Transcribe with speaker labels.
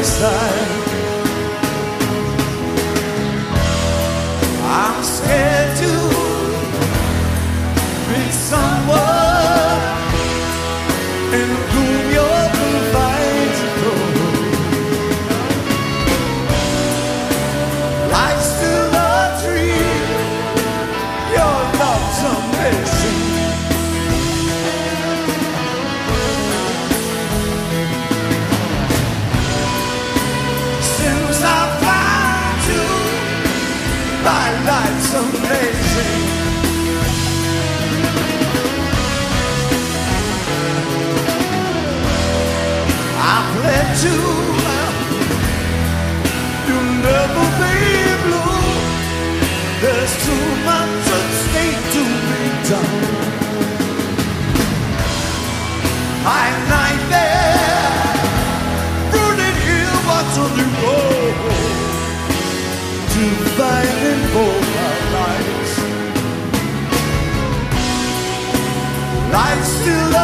Speaker 1: side. I'm scared to be someone in whom you're confined to go. Life's still a dream, your love's amazing. Since I found you, my life's amazing. I've let you, you'll never be blue. There's too much at stake to be done. My nightmare, running here, what's on the road? Dividing both our lives. Life's still